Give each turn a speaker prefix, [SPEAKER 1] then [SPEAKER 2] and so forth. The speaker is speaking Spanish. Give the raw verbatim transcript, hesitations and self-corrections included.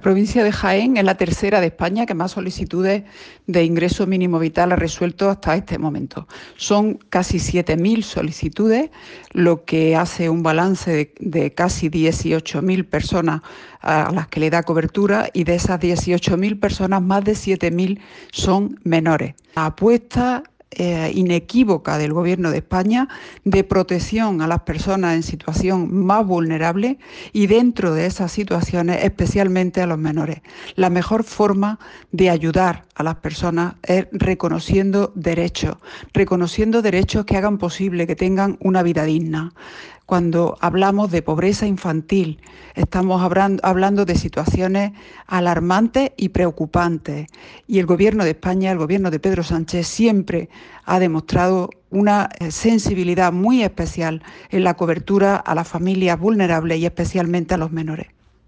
[SPEAKER 1] provincia de Jaén es la tercera de España que más solicitudes de ingreso mínimo vital ha resuelto hasta este momento. Son casi siete mil solicitudes, lo que hace un balance de, de casi dieciocho mil personas a las que le da cobertura, y de esas dieciocho mil personas, más de siete mil son menores. La apuesta Eh, inequívoca del Gobierno de España de protección a las personas en situación más vulnerable, y dentro de esas situaciones especialmente a los menores. La mejor forma de ayudar a las personas es reconociendo derechos, reconociendo derechos que hagan posible que tengan una vida digna. Cuando hablamos de pobreza infantil, estamos hablando de situaciones alarmantes y preocupantes. Y el Gobierno de España, el Gobierno de Pedro Sánchez, siempre ha demostrado una sensibilidad muy especial en la cobertura a las familias vulnerables y especialmente a los menores.